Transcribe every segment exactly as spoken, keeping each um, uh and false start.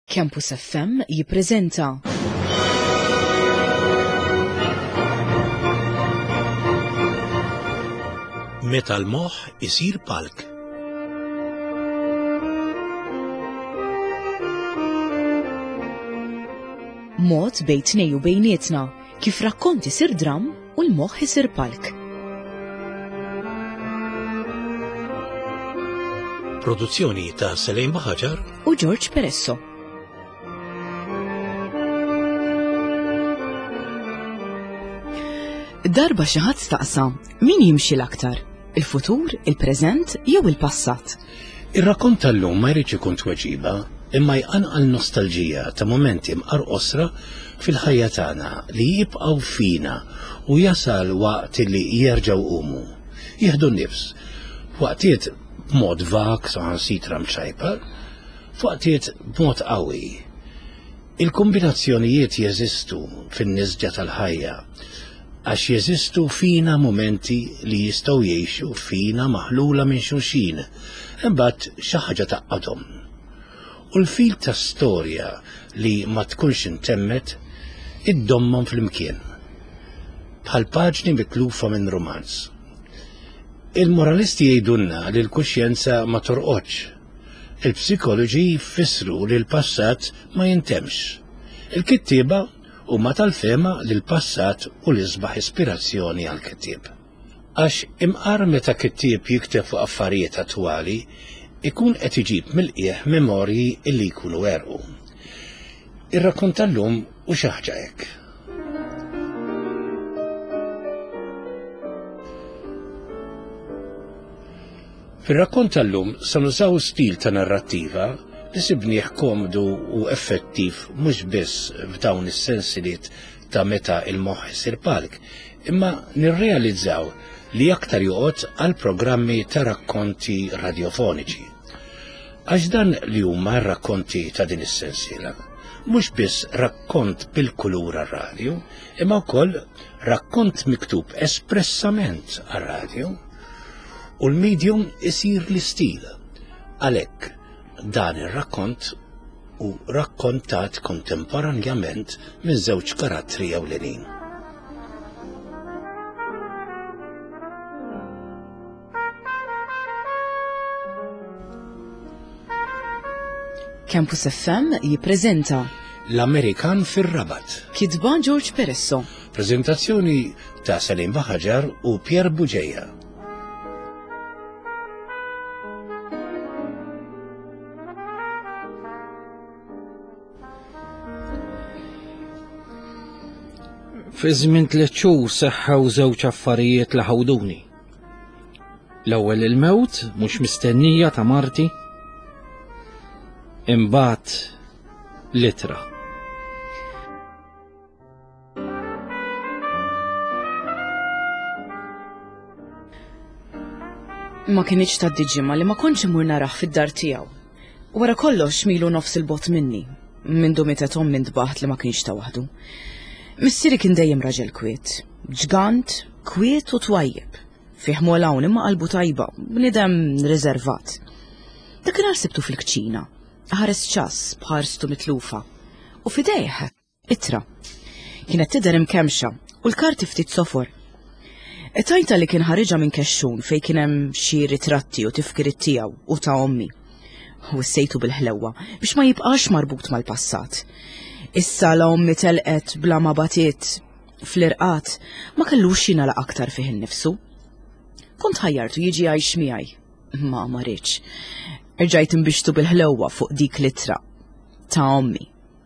Campus F M jippreżenta Meta l-moħħ isir palk. Mod bejn tnej u bejnietna kif rakkonti isir dram u l-moħħ isir palk. Produzzjoni ta' Selejn Baħaġar u George Peresso. Darba xi ħadd staqsa min jimxi l-aktar, il-futur, il-preżent jew il-passat. Ir-rakkont tal-lum ma jridx ikun tweġiba imma jqanqal nostalġija ta' momenti mqarqosra fil-ħajja tagħna li jibqgħu fina u jasal waqt li jerġgħu qumu. Jieħdu nnifs waqtiet b'mod vag saħansitra mċajpar, f'waqtiet b'mod qawwi. Il-kombinazzjonijiet jeżistu fin-nisġa tal-ħajja għax jeżistu fina momenti li jistgħu jgħixu fina maħlula minn xulxin, imbagħad xi ħaġa taqgħadhom. U l-fil ta' storja li ma tkunx intemmet iddommhom flimkien bħal paġni mitlufa minn romanz. Il-moralisti jgħidulna li l-kuxjenza ma torqodx. Il-psikoloġi jfissru li l-passat ma jintemx. Il-kittieba huma tal-fema li l-passat u li sbaħ ispirazzjoni għal kittieb. Għax imqar meta kittieb jikteb fuq affarijiet attwali ikun qed iġib mill-qiegħ memorji illi jkunu għerqu. Ir-rakkont tal-lum u xi ħaġa hekk. Fir-rakkont tal-lum se nużaw stil ta' narrattiva li sibnieh komdu u effettiv mhux biss f'dawn is-sensiliet ta' meta il-moħħ isir palk, imma nirrealizzaw li aktar joqgħod għal programmi ta' rakkonti radiofoniċi. Għax dan li huma r-rakkonti ta' din is-sensiela mhux biss rakkont bil-kulur għar-radju, imma wkoll rakkont miktub espressament għar-radju u l-medium isir l-istil. Għalhekk dan ir-rakkont u rakkontat kontemporanjament minn żewġ karattri ewlenin. Campus F M jippreżenta L-Amerikan fir-Rabat. Kitba George Peresso. Preżentazzjoni ta' Selejn Baħaġar u Pierre Buġeja. Fi żmien tliet xhur seħħew żewġ affarijiet li ħawduni. L-ewwel il-mewt mhux mistennija ta' marti, imbagħad litra. Ma kienx tgħaddi ġimgħa li ma kontx imur naraħ fid-dar tiegħu. Wara kollox milu nofs il-bot minni, minn dumitetom minn dbaħt li ma kienx ta' waħdu. Missieri kien dejjem raġel kwiet, ġgant, kwiet u twajjeb, fih molawn imma qalbu tajba, bniedem riservat. Dakinhar sibtu fil-kċina, ħares ċass bħarstu mitlufa, u fidejh ittra. Kienet tidher imkemxa u l-karti ftit sofor. Etajta li kien ħariġa minn kexxun fejn kien hemm xi ritratti u tifkiriet tiegħu u ta' ommi. U ssejtu bil-ħlewwa biex ma jibqax marbut mal-passat. Issa la ommi telqet bla ma batiet fl-irqat ma kellux jingħalaq aktar fih innifsu. Kont ħajjartu jiġi għajx miegħi, ma ma rridx. Irġajt inbixtu bil-ħlewwa fuq dik litra ta' ommi.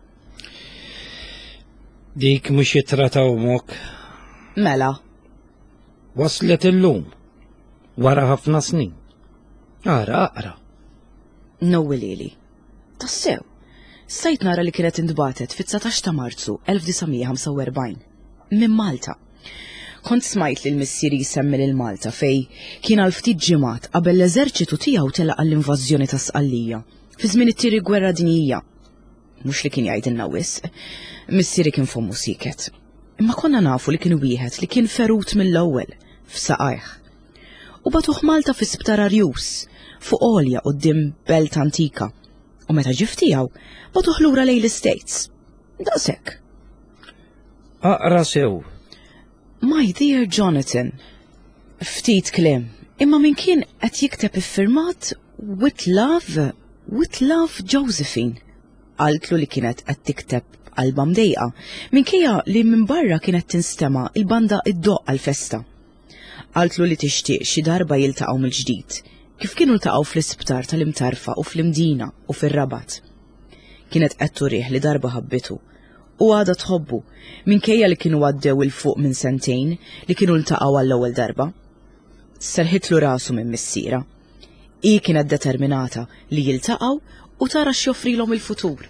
Dik mhux ittra ta' ommok. Mela. Waslet illum, wara ħafna snin. Ara aqra. Nowwilili. Tassew. Sajt nara li kienet indbatet fit-tsatax ta' Marzu elf tisa' ħamsa u erbgħin minn Malta. Kont smajt li l-missieri jsemmi lil Malta fej kien għal ftit ġimgħat qabel l-eżerċitu tiegħu telaq għall-invażjoni ta' Sqallija fi żmien it-tieni gwerra dinjija. Mhux li kien jgħidilna wisq, missieri kien fommu siket. Imma konna nafu li kien wieħed li kien ferut mill-ewwel f'saqajh. U batuh Malta fi Sptar Arjus fuq għolja quddiem belt antika. U meta ġif tiegħu bogħtuh lura lejn l-States. Daqshekk. Aqra sew. My dear Jonathan, ftit kliem, imma min kien qed jikteb iffirmat with love, with love Josephine. Qaltlu li kienet qed tikteb qalba mdejqa, minkejja li minn barra kienet tinstema' il-banda id-doq għall-festa. Qaltlu li tixtieq xi darba jiltaqgħu mill-ġdid, kif kienu ltaqgħu fl-isptar tal-Imtarfa u fl-Imdina u fir-Rabat. Kienet qed turih li darba ħabbitu u għadha tħobbu minkejja li kienu għaddew il-fuq minn sentejn li kienu ltaqgħu għall-ewwel darba. Serħitlu rasu minn missiera. Hi kienet determinata li jiltaqgħu u tara x'joffrilhom il-futur.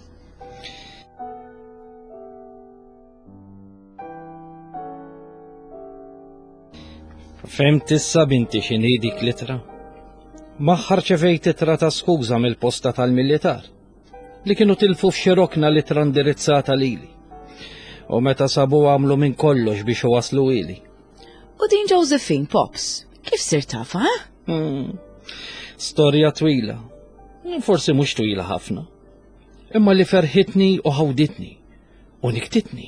Femt issa binti x'inhi dik litra? Maħħar ċevejt itra ta' skuża mill-posta tal-militar li kienu tilfu f'xirokna litra indirizzata lili. U meta sabu għamlu minn kollox biex waslu ili. U din Josephine, Pops, kif sir tafa, eh? Hmm. Storja twila. Forsi mhux twila ħafna. Imma li ferħitni u ħawditni u niktitni.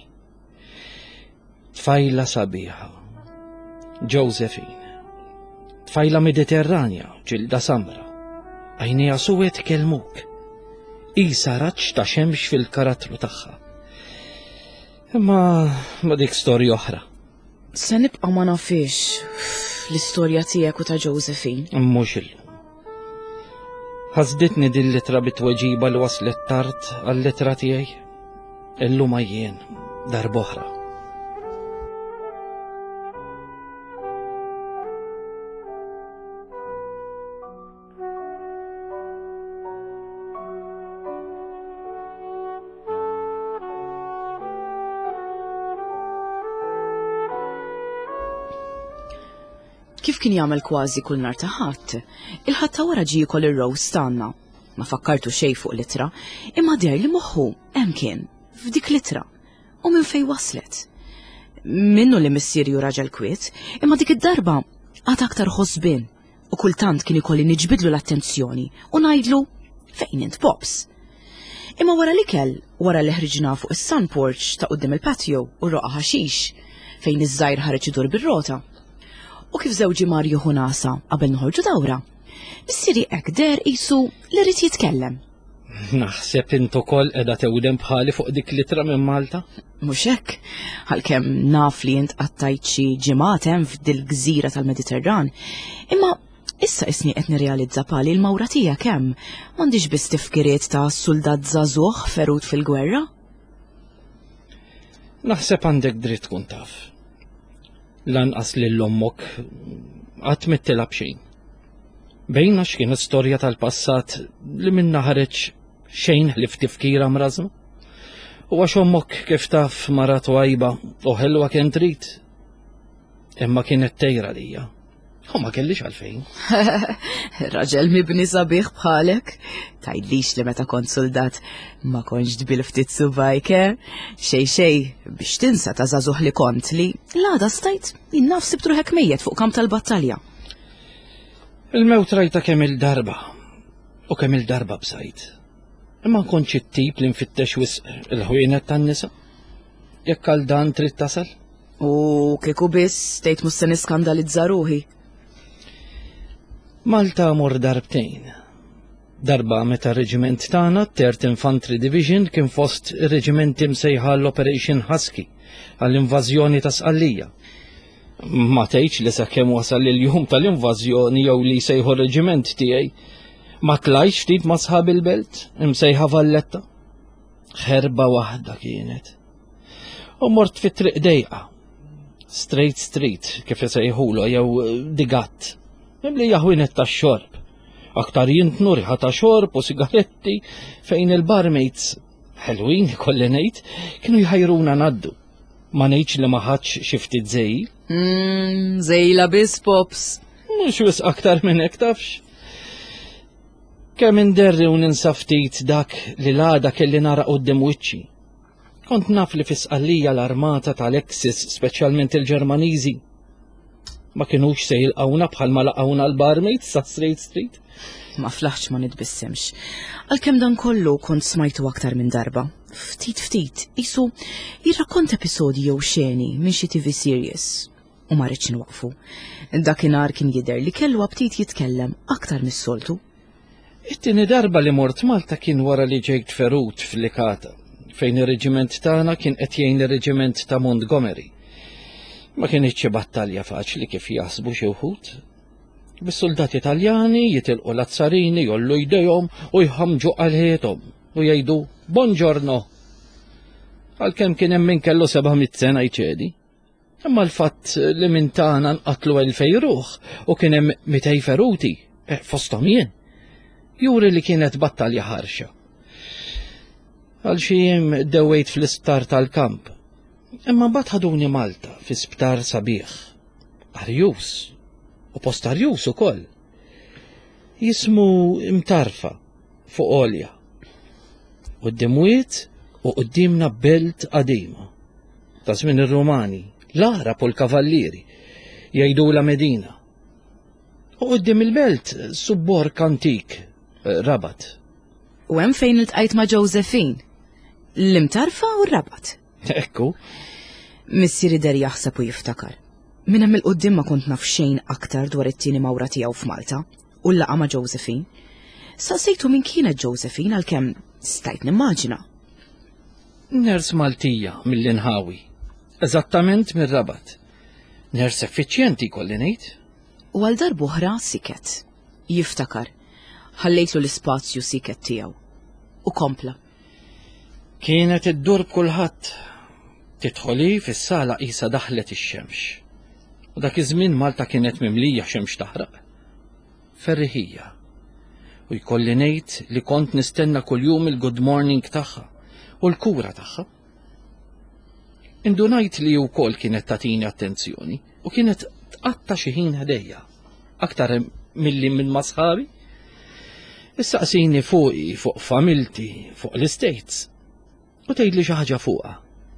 Tfajla sabiħa. Josephine. Tfajla Mediterranja, ġilda samra. Għajnija suwet kelmuk. Isa raċ ta' xemx fil-karattru tagħha. Imma ma dik storja oħra. Se nibqa' ma nafix l-istorja tiegħek u ta' Josephine. Mhux illum. Ħasditni din litra bit-tweġiba li waslet tard għall-litra tiegħi. Illum jien darb'oħra. Kif kien jagħmel kważi kull nhar ta' ħadd, il-ħadd ta' wara ġie jkoll ir-roast tagħna. Ma fakkartu xejn fuq litra, imma der li moħħu hemm kien f'dik litra u minn fejn waslet. Minnu li missierju raġel kwiet, imma dik id-darba għad aktar ħosbien u kultant kien ikolli niġbidlu l-attenzjoni u ngħidlu fejn int Pops. Imma wara l-ikel, wara li ħriġna fuq is-sun porch ta' quddiem il-patio u roqa ħaxix fejn iż-żgħir ħareġ idur bir-rota. U kif żewġi mar jieħu nasa qabel noħorġu dawra, missieri hekk der qisu li rrid jitkellem. Naħseb int ukoll qiegħda tewdem bħali fuq dik litra minn Malta? Mhux hekk, għalkemm naf li int qattajt xi ġimgħat hemm f'dil-gżira tal-Mediterran, imma issa isni qed nirrealizza bħali l-mawra tiegħek hemm m'għandix biss tifkiriet ta' suldat żagħżugħ ferut fil-gwerra? Naħseb għandek dritt tkun taf. Lanqas lil ommok qatt mittila b'xejn. Bejna x'kien istorja tal-passat li minna ħareġ xejn ħlif tifkira mrażma. U għax ommok kif taf mara twajba u ħelwa kien trid. Imma kienet tejra lija. U ma kellix għalfejn. Raġel mibni sabiħ bħalek, tgħidlix li meta kont soldat ma kontx dbil ftit subajke, xej xej biex tinsa ta' żagħżugħ li kont li l-għada stajt jinnaf sibtru hekk mejjed fuq kamp tal-battalja. Il-mewt rajta kemm il-darba u kemm il-darba b'sajt. Imma nkunx it-tip li nfittex wisq il-ħwienet tan-nisa. Jekk għal dan trid tasal? U kieku biss tgħid mhux se niskandalizza ruħi. Malta mor darbtejn. Darba meta r-reġiment tagħna Third Infantry Division kien fost ir-reġimenti msejħa l-Operation Husky għall-invażjoni ta' Sqallija. Ma tgħidx li sakemm wasal il-jum tal-invażjoni jew li jsejħu r-reġiment tiegħi ma tlajx ftit ma sħab il-belt imsejħa Valletta. Ħerba waħda kienet. U mort fit-triq dejqa. Straight Street kif isejħulu jew digatt. Mibli jaħwinet ta' xorb. Aktar jintnu riħa ta' xorb u sigaretti fejn il-barmates, ħelwin kolli ngħid, kienu jħajruna naddu. Ma ngħidx li ma ħadx xi ftit żejl. Mmm, żejla biss Pops. Mhux wisq aktar minn hekk tafx. Kemm inderri u ninsa ftit dak li l-għada kelli nara quddiem wiċċi. Kont naf li fi Sqallija l-armata tal-Axis, speċjalment il-Ġermaniżi, Ma kienux se jilqawna bħal ma laqawna l-barmates sa Straight Street. Ma flaħx ma nitbissemx. Għalkemm dan kollu kont smajtu aktar minn darba. Ftit ftit, isu jirrakont episodi jew xeni minn xi T V series. U ma rridx nwaqfu. Dakinhar kien jidher li kellu aptit jitkellem aktar mis-soltu. It-tieni darba li mort Malta kien wara li ġejt ferut fil-Likata, fejn ir-reġiment tagħna kien qed jgħin ir-reġiment ta' Montgomery. Ma kienx battalja faċli kif jaħsbu xi wħud. Bis-soldati Taljani jitilqu l-azzarini jollu jdejhom u jħammġu qalħiethom u jgħidu Buongiorno. Għalkemm kien hemm min kellu sebgħamit sena jċedi. Imma l-fatt li minn tagħna nqatlu elfej ruħ u kien hemm mitej feruti, fosthom jien, juri li kienet battalja ħarxa. Għal xi jiem dewwejt fl-isptar tal-kamp. Imma mbagħad ħaduni Malta fi sptar sabiħ. Arjus u post Arjus ukoll. Jismu Imtarfa fuq Olja. Quddiem u qudiemna belt qadima. Ta' żmien ir-Rumani, l-Arab u l-Kavallieri jgħidula Medina. U quddiem il-belt subborg antik, Rabat. U hemm fejn iltqajt ma' Josephine. L-Imtarfa u r-Rabat. Ekku. Missieri der jaħseb u jiftakar. Minn hemm il-qudiem ma kont naf xejn aktar dwar it-tieni mawra tiegħu f'Malta u l-laqa ma' Josephine. Saqsejtu min kienet Josephine għalkemm stajt nimmaġina. Ners Maltija mill-Inħawi, eżattament mir-Rabat. Ners effiċjenti kolli ngħid. U għal darb'oħra siket. Jiftakar. Ħallejtlu l-ispazju siket tiegħu. U kompla. Kienet iddur b'kulħadd. Tidħoli fis-sala qisha daħlet ix-xemx. U dak iż-żmien Malta kienet mimlija xemx taħraq. Ferriħija. U jkolli ngħid li kont nistenna kuljum il-good morning tagħha u l-kura tagħha. Indunajt li wkoll kienet tagħtini attenzjoni u kienet tqatta xi ħin ħdejja aktar milli minn ma' sħabi. Issaqsini fuqi, fuq familti, fuq l-States u tgħidli xi ħaġa fuqha.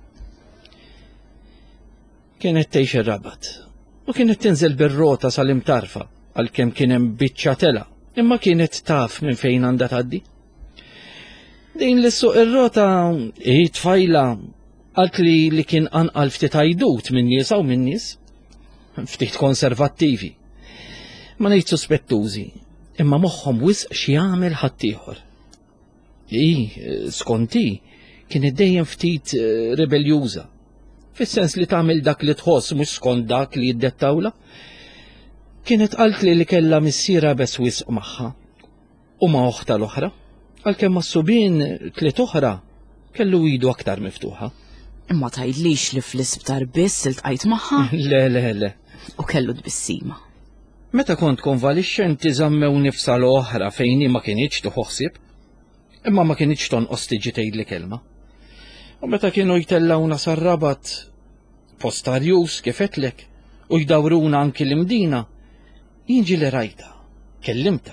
Kienet tgħix ir-Rabat u kienet tinżel bir-rota sal-Imtarfa għalkemm kien hemm biċċa tela, imma kienet taf minn fejn għandha tgħaddi. Din li suq ir-rota hi tfajla qalt li li kien anqal ftit għajdut minn nies u minn nies, ftit konservattivi. Ma ngħid suspettużi, imma moħħhom wisq xi jagħmel ħaddieħor. Hi, skonti, kienet dejjem ftit rebeljuża, fis-sens li tagħmel dak li tħoss mhux skont dak li jiddettawla. Kienet qalt li li kellha missiera bes wisq magħha u ma' oħta l-oħra, għalkemm mas-subien tliet oħra kellu idu aktar miftuħa. Imma tgħidlix li fl-isptar biss iltqajt magħha? Le, le, le. U kellu tbissima. Meta kont konvalixxenti żammew nifsa l-oħra fejn ma kienx tuħoħsib, imma ma kienx tonqos tiġi tgħidli kelma. U meta kienu jtellawna sar-Rabat post Arjus kif għedlek u jdawruna anki l-Mdina, jinġi li rajta, kellimta.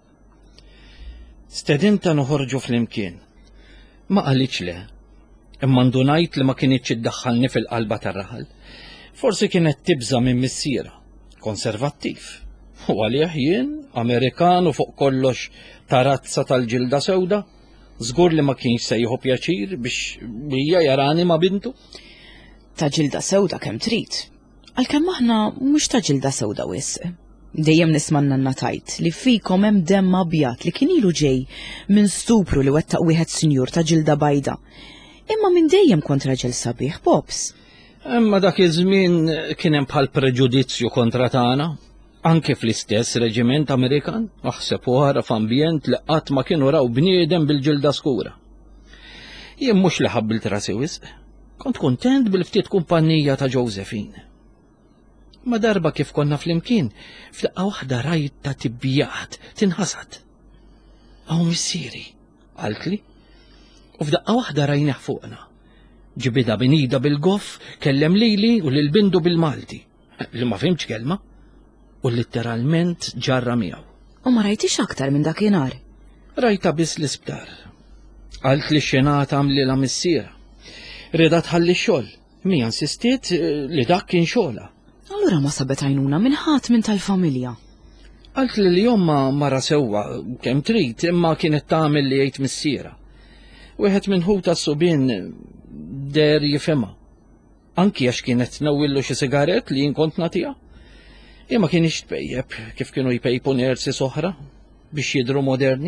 Stedinta noħorġu fl-imkien. Ma qalitx le, imma ndunajt li ma kienitx iddaħħalni fil-qalba tar-raħal. Forsi kienet tibża minn missiera, konservattiv. U għalih jien, Amerikan u fuq kollox tarazza tal-ġilda sewda, żgur li ma kienx se jieħu pjaċir biex bija jarani ma' bintu. Ta' ġilda sewda kemm trid. Għalkemm aħna mhux ta' ġilda sewda wisq. Dejjem nismanna natajt li fikom hemm demm abjad li kien ilu ġej minn stupru li wettaq wieħed sinjur ta' ġilda bajda. Imma minn dejjem kontra ġel sabiħ, Pops. Imma dak iż-żmien kien hemm bħal preġudizzju kontra tagħna, anke fl-istess reġiment Amerikan, aħseb wara f'ambjent li qatt ma kienu raw bniedem bil-ġilda skura. Jien mhux li ħabbilt rasi wisq, kont kuntent bil-ftit kumpanija ta' Josephine. Ma darba kif konna fl-imkien, f'daqqa waħda rajt ta' tibbijat, tinħasad. Aw missieri, qaltli, u f'daqqa waħda rajneħ fuqna. Ġibida binida bil-goff, kellem lili u lil-bindu bil-Malti, li ma fimx kelma, u literalment ġarra miegħu. U ma rajtix aktar minn dakinhar? Rajta biss l-isptar. Qalt li xenata għamli la missiera. Rida tħalli xogħol, mija insistiet li dak kien xogħla. allura ma sabet għajnuna minn ħadd minn tal-familja. Għalt li l-jomma mara sewwa kemm trid imma kienet tagħmel li jgħid missiera. Wieħed minn ħuta s-subien der jifhemha. Anki għax kienet tnawwillu xi sigaret li jien kont nagħtiha. Imma kienx tpejjeb kif kienu jpejpu nersi soħra biex jidhru moderni.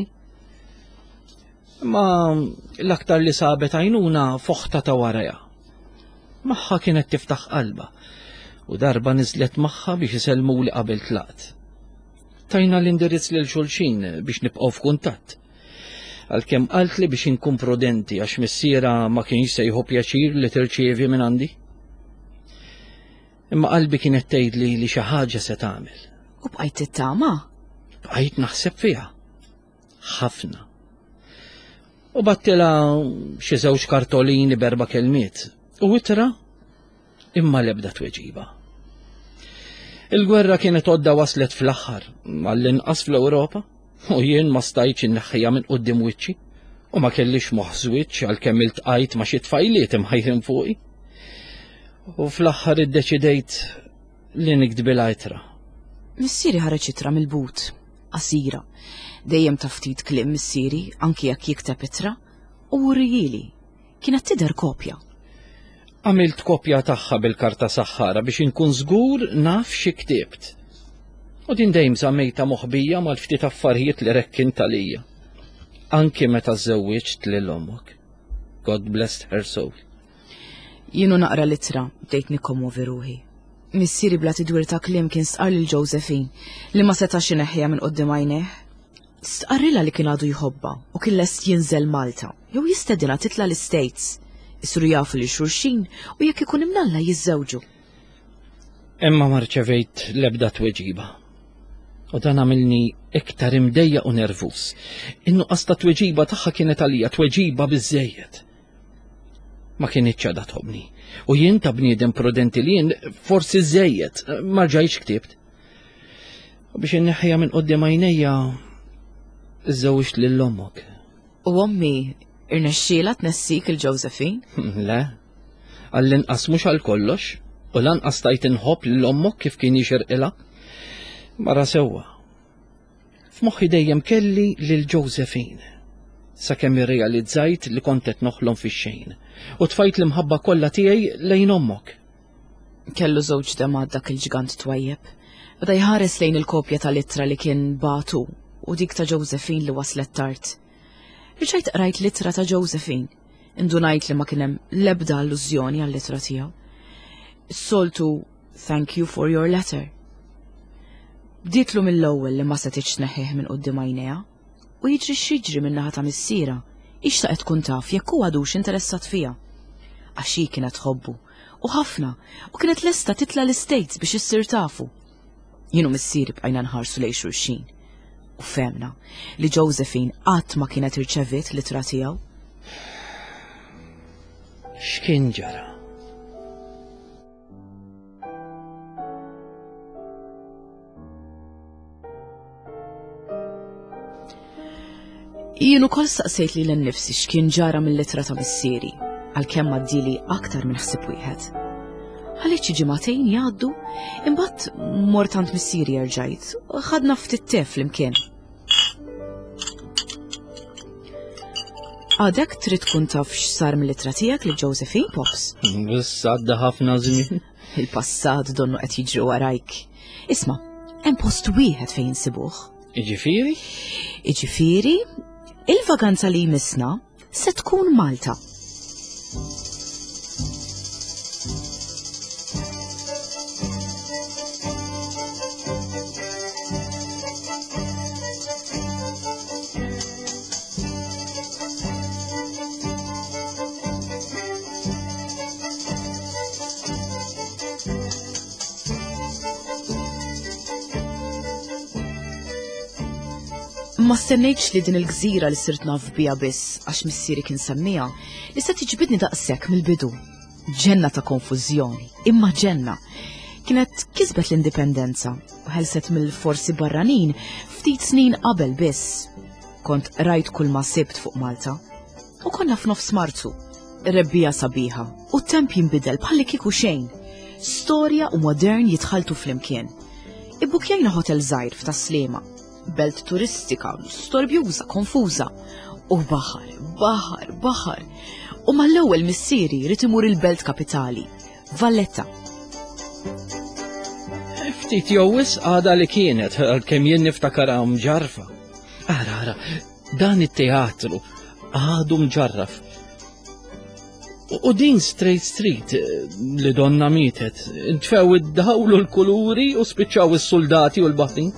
Ma l-aktar li sabet għajnuna foħta ta' warajha. Magħha kienet tiftaħ qalba u darba niżlet magħha biex iselmuli qabel tlaqt. Tajna l-indirizz lil xulxin biex nibqgħu f'kuntatt. Għalkemm qalt li biex inkun prudenti għax missiera ma kienx se jħu pjaċir li tirċievi minn għandi. Imma qalbi kienet tgħidli li xi ħaġa se tagħmel. U bqajt tittama? Bqajt naħseb fiha. Ħafna. U battila xi żewġ kartolini berba kelmiet u ittra imma l-ebda tweġiba. Il-gwerra kienet għodda waslet fl-aħħar għall-inqas fl-Ewropa u jien ma stajtx inneħħija minn quddiem wiċċi u ma kellix moħżwiċċ għalkemm iltqajt ma' xi tfajliet imħajrin fuqi. U fl-aħħar iddeċidejt li nikdbilha ittra. Missieri ħareġ ittra mill-but, qasira, dejjem ta' ftit kliem missieri anki jekk jikteb ittra u wurrijili. Kienet tidher kopja. Għamilt kopja tagħha bil-karta saħħara biex inkun żgur naf xi ktibt. U din dejjem żammejta moħbija mal-ftit affarijiet li rekkin talija. Anki meta żewwiġt lil ommok. God bless her soul. Jienu naqra litra bdejt nikkommovi ruħi. Missieri bla tidwir ta' kliem kien stqar lil Josephine li ma setax ineħħiha minn qudiem għajnejh. Stqarrilha li kien għadu jħobba u kien lest jinżel Malta jew jistedinha titla l-States. Isru jafu li xulxin u jekk ikun imnalla jiżżewġu. Imma ma rċevejt l-ebda tweġiba. U dan għamilni iktar imdejja u nervus. Innuqqas ta' tweġiba tagħha kienet għalija tweġiba biżżejjed. Ma kienitx għadha tħobbni. U jien ta' bniedem prudenti li jien forsi żejjed ma rġajtx ktibt. U biex inneħħija minn qudiem għajnejja iżżewwiġt lil ommok. U ommi irnexxiela tnessik il-Josephine? Le, għall-inqas mhux għal kollox u lanqas tajt inħobb lil ommok kif kien jixirqilha. Mara sewwa. F'moħħi dejjem kelli lil Josephine. Sakemm irrealizzajt li kont qed noħlom fix-xejn u tfajt l-imħabba kollha tiegħi lejn ommok. Kellu żewġ demad dak il-ġigant twajjeb. Beda jħares lejn il-kopja tal-ittra li kien batu u dik ta' Josephine li waslet tard. Riċajt qrajt littra ta' Josephine, indunajt li ma kien hemm l-ebda allużjoni għall-ittra tiegħu. Is-soltu thank you for your letter. Bdietlu mill-ewwel li ma setitx neħħih minn quddiem għajnejha u jiġri x'jiġri min-naħa ta' missiera ixtaqet tkun taf jekk hu għadux interessat fiha. Għax hi kienet tħobbu u ħafna u kienet lesta titla l-States biex issir tafu. Jienu missieri bqajna nħarsu lejn xulxin u femna li Josephine qatt ma kienet irċevit l-ittra tiegħu. X'kien ġara? Jienu kol staqsejt li l-nifsi x'kien ġara mill-littra ta' missieri għalkemm għaddili aktar minn ħsieb wieħed. Ħalejt xi ġimagħtejn jgħaddu, imbagħad mort tant missieri rġajt u ħadna ftit tef flimkien. Għadek trid tkun taf x'sar mill-littra tiegħek li Josephine, Pops? Issa għadda ħafna żmien. Il-passat donnu qed jiġri warajk. Isma', hemm post wieħed fejn insibuh. Iġifieri? Iġifieri, il-vaganza li jmissna se tkun Malta. Ma stennejtx li din il-gżira li sirt naf bija biss għax missieri kien semmija li se tiġbidni daqshekk mill-bidu. Ġenna ta' konfużjoni, imma ġenna. Kienet kisbet l-indipendenza u ħelset mill-forsi barranin ftit snin qabel biss. Kont rajt kull ma sibt fuq Malta. U konna f'nofs Marzu, rebbija sabiħa u temp jinbidel bħalli kieku xejn. Storja u modern jitħaltu flimkien. Ibbukjajna hotel żgħir f'Taslima, belt turistika, storbjuża, konfuża. U baħar, baħar, baħar. U mal-ewwel missieri rid imur il-belt kapitali, Valletta. Ftit jowis għada li kienet għalkemm jien niftakar hawn ġarfa. Ara, ara, dan it-teatru għadu mġarraf. U din Straight Street li donna mietet, intfew id-dawlu l-kuluri u spiċċaw is-soldati u l-baħtin.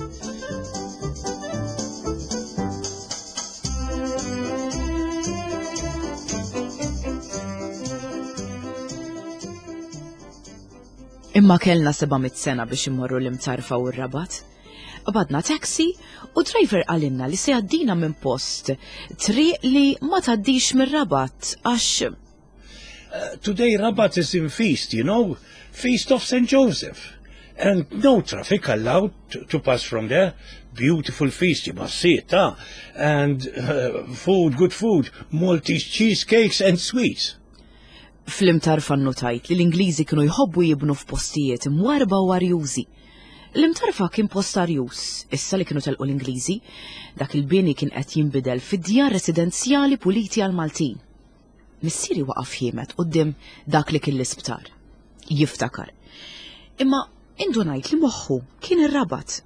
Imma kellna sebamit sena biex immorru l-imtarfa u r-Rabat. Badna taxi u driver għalinna li se għaddina minn post triq li ma taddix mir-Rabat għax. Uh, today Rabat is in feast, you know, feast of Saint Joseph. And no traffic allowed to, to pass from there. Beautiful feast, you must see it, huh? And uh, food, good food, Maltese cheesecakes and sweets. Fl-imtarfa notajt li l-Ingliżi kienu jħobbu jibnu f'postijiet imwarba u warjużi. L-imtarfa kien post arjuż, issa li kienu telqu l-Ingliżi, dak il-bini kien qed jinbidel fid-djar residenzjali puliti għal Maltin. Missieri waqaf jiemet qudiem dak li kien l-isptar. Jiftakar. Imma indunajt li moħħu kien ir-Rabat.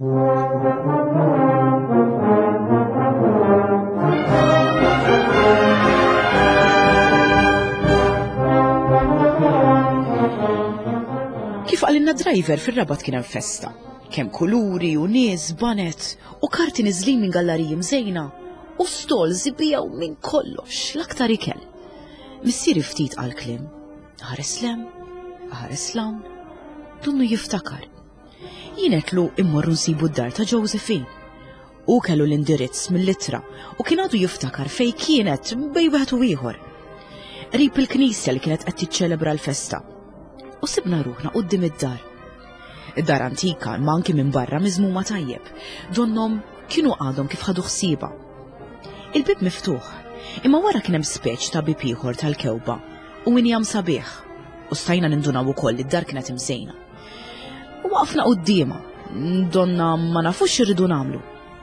Kif għalinna driver fil-Rabat kien hemm festa. Kemm kuluri u nies banet u karti niżlin minn gallariji mżejna u stol zibijaw minn kollox l-aktar ikel. Missieri ftit għal klim. Ħares lem, ħares lawn, dunnu jiftakar. Jinetlu immorru nsibu d-dar ta' Josephine. U kellu l-indirizz mill-litra u kien għadu jiftakar fej kienet bej wieħed u ieħor. Rib il-knisja li kienet qed tiċċelebra l-festa. U sibna ruħna qudiem id-dar. Id-dar antika ma anki minn barra miżmuma tajjeb, donnom kienu għadhom kif ħadu ħsieba. Il-bib miftuħ, imma wara kien hemm speċ ta' bib ieħor tal-kewba u injam sabiħ, u stajna nindunaw ukoll id-dar kienet imżejna. U waqfna quddiemha, donna ma nafux x'irridu nagħmlu.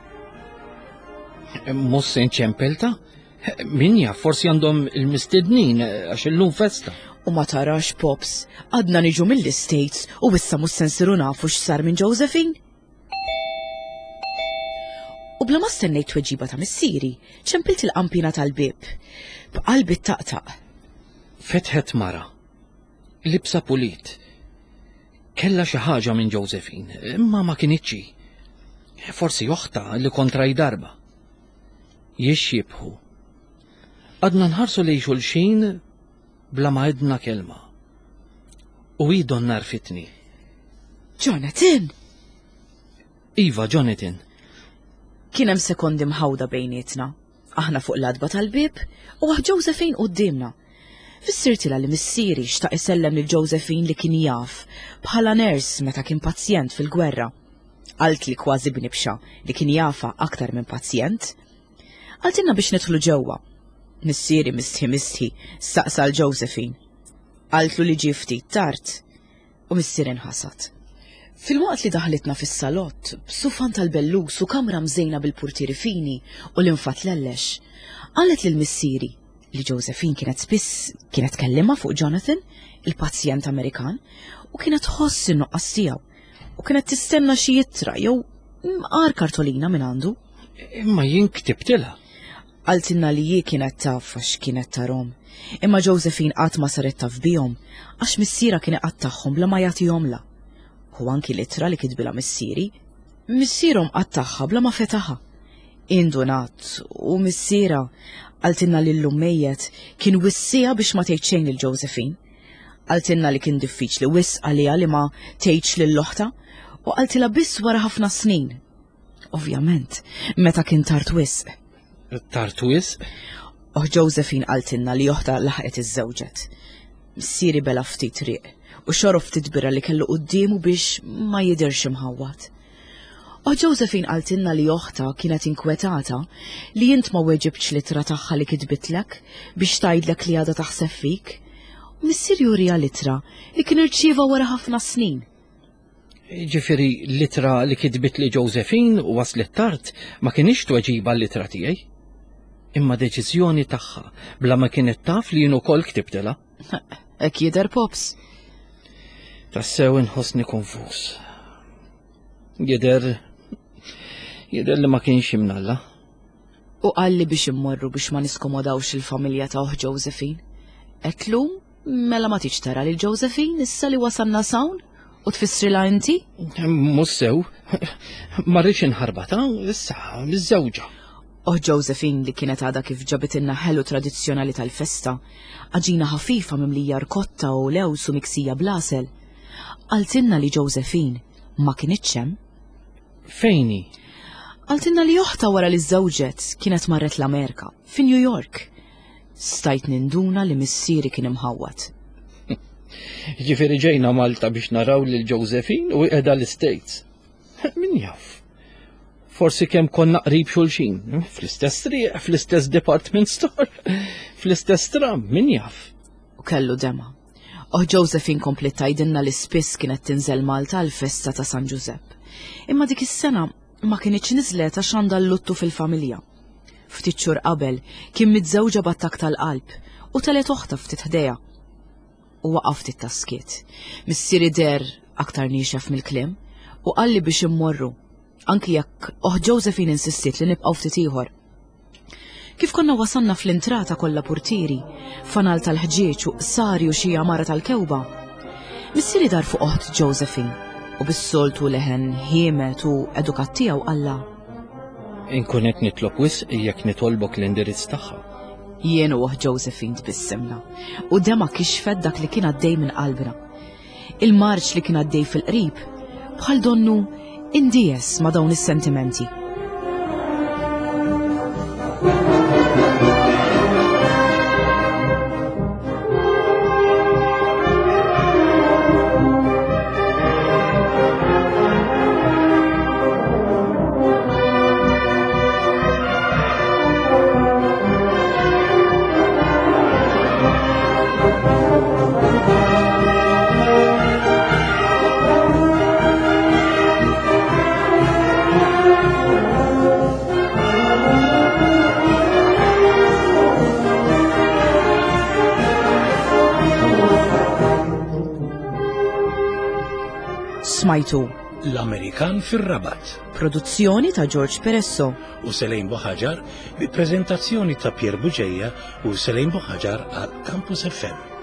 Mus se nċempelta? Min jaf forsi għandhom il-mistednin għax illum festa. U ma tarax, Pops, għadna niġu mill-States u issa mus sensiru nafu x'sar minn Josephine. U bla ma stennejt tweġiba ta' missieri, ċempilt il-qampina tal-bib, b'qalbi taqtaq. Fetħet mara, libsa pulit. Kella xi ħaġa minn Josephine, imma ma kienitxi. Forsi oħta li kontraj darba. Jixxibħu. Għadna nħarsu lej xulxin bla ma għedna kelma. U idon narfitni. Jonathan! Iva, Jonathan. Kienem sekondi mħawda bejnietna. Aħna fuq l-adba tal-bib u għah Josephine qudiemna. Fissirtila li missieri xtaq isellem lil Josephine li kien jaf bħala ners meta kien pazjent fil-gwerra. Għalt li kważi bnibxa li kien jafa aktar minn pazjent. Għaltinna biex nidħlu ġewwa. Missieri mistħi mistħi staqsa l-Josephine. Għaltlu li ġie ftit tard u missieri nħasat. Fil-waqt li daħlitna fis-salott, b'sufan tal-bellus u kamra mżejna bil-purtieri fini u l-infat l-allex, qalet lil missieri li Josephine kienet spiss kienet kellima fuq Jonathan, il-pazjent Amerikan, u kienet ħoss in-nuqqas tiegħu u kienet tistenna xi jittra jew mqar kartolina minn għandu. Imma jien ktibtilha. Għaltinna li jie kienet taf għax kienet tarom, imma Josephine qatt ma saret taf bihom għax missiera kien qatt tagħhom bla ma jagħtihomla. U anki litra li kitbilha missieri, missierhom qatt tagħha bla ma fetaħa. Indunat u missiera għaltinna li l-lum mejjet kien wissija biex ma tgħid xejn lil Josephine. Għaltinna li kien diffiċli wisq għaliha li ma tgħidx lill-oħta u għaltilha biss wara ħafna snin. Ovvjament, meta kien tard wisq. Tard wisq? Oh Josephine għaltinna li oħta laħqet iż-żewġet. Missieri bela ftit riq u xorof ftit bira li kellu qudiemu biex ma jidirx imħawwad. Oh Josephine għaltinna li oħta kienet inkwetata li jint ma weġibx litra tagħha li kitbitlek biex tgħidlek li għadha taħseb fik Missier jurija litra li kien irċieva wara ħafna snin. Ġifiri litra li kitbit li Josephine u waslet tard ma kienix tweġiba l-litra tiegħi. Imma deċiżjoni tagħha bla ma kienet taf li jien ukoll ktibtilha. Hekk jidher Pops. Tassew inħossni konfuż. Jidher jidher li ma kienx imnalla. U qalli biex immorru biex ma niskomodawx il-familja ta' uħ Josephine. Etlu, mela ma tiġ tara li Josephine issa li wasanna sawn u tfissrilha inti? Mhux sew, ma rridx inħarbata, issa miż-żewġa. Oh Josephine li kienet għada kif ġabitilna ħelu tradizzjonali tal-festa, aġina ħafifa mimlija rkotta u lews u miksija blasel. Għaltinna li Josephine ma kienitx hemm. Fejni? Għaltinna li oħta wara li żewġet kienet marret l-Amerika, fi New York. Stajt ninduna li missieri kien imħawwat. Ġifieri ġejna Malta biex naraw lil Josephine u qiegħda l-States. Min jaf? Forsi kemm konna qrib xulxin, fl-istess triq, fl-istess department store, fl-istess tram, min jaf? U kellu dema. Oh Josephine komplet tajdinna li spiss kienet tinżel Malta għal-festa ta' San Giuseppe. Imma dik is-sena ma kienitx niżlet għax għandha l-luttu fil-familja. Ftit xhur qabel kien miżewġa b'attak tal-qalb u telet oħta ftit ħdejja. U waqaf ftit taskiet. Missieri der aktar niexef mill-kliem u qalli biex immorru. Anki jekk oħ Josephine insistiet li nibqgħu ftit ieħor. Kif konna wasanna fl-intrata kollha purtieri, fanal tal-ħġieġ u qsari u xi mara tal-kewba. Missieri dar fuq oħt Josephine u bis-soltu leħen ħiemet u edukattiva u qalla. Inkun qed nitlob wisq jekk nitolbok l-indirizz tagħha. Jien u oħ Josephine tbissimna u dema kixfed dak li kien għaddej minn qalbna. Il-marċ li kien għaddej fil-qrib bħal donnu indies ma dawn is-sentimenti. Smajtu L-Amerikan fir-Rabat. Produzzjoni ta' George Peresso U Selejn Boħaġar bi preżentazzjoni ta' Pier Buġejja u Selejn Boħaġar għal Campus F M.